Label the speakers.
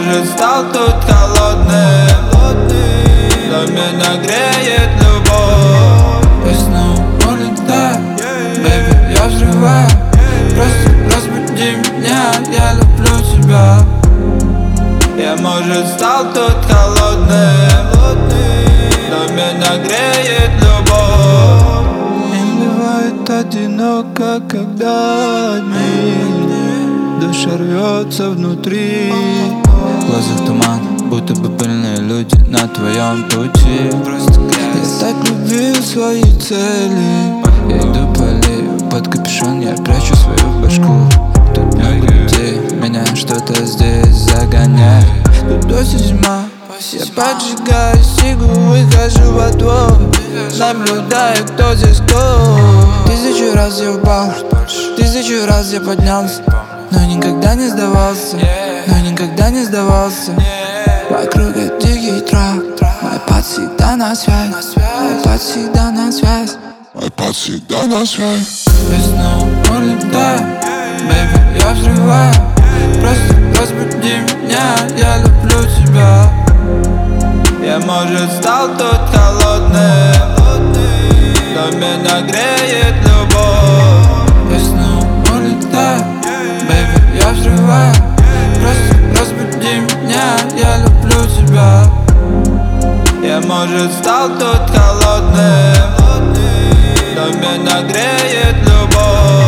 Speaker 1: может, стал тут холодным, но меня греет любовь. Я снова улетаю, бэйби, я взрываю. Просто разбуди меня, я люблю тебя. Я, может, стал тут холодным, но меня греет любовь. Им бывает одиноко, когда одни, душа рвется внутри.
Speaker 2: В глазах туман, будто бы пыльные люди на твоем пути.
Speaker 1: Я так любил свои цели.
Speaker 2: Я иду по аллее, под капюшон я прячу свою башку. Тут много людей, меня что-то здесь загоняет.
Speaker 1: Тут осень, зима, я поджигаю сигу, выхожу во двор, наблюдаю, кто здесь кто. Тысячу раз я упал, тысячу раз я поднялся, но никогда не сдавался, но никогда не сдавался. Вокруг дикий трак, мой пад всегда на связь, мой пад всегда на связь,
Speaker 3: мой пад всегда на связь.
Speaker 1: Я снова улетаю, бэйби, я взрываю. Просто разбуди меня, я люблю тебя. Я, может, стал тут холодным, но меня греет любовь. Я снова улетаю, бэйби, я взрываю. Просто разбуди меня, я люблю тебя. Я, может, стал тут холодным, но меня греет любовь.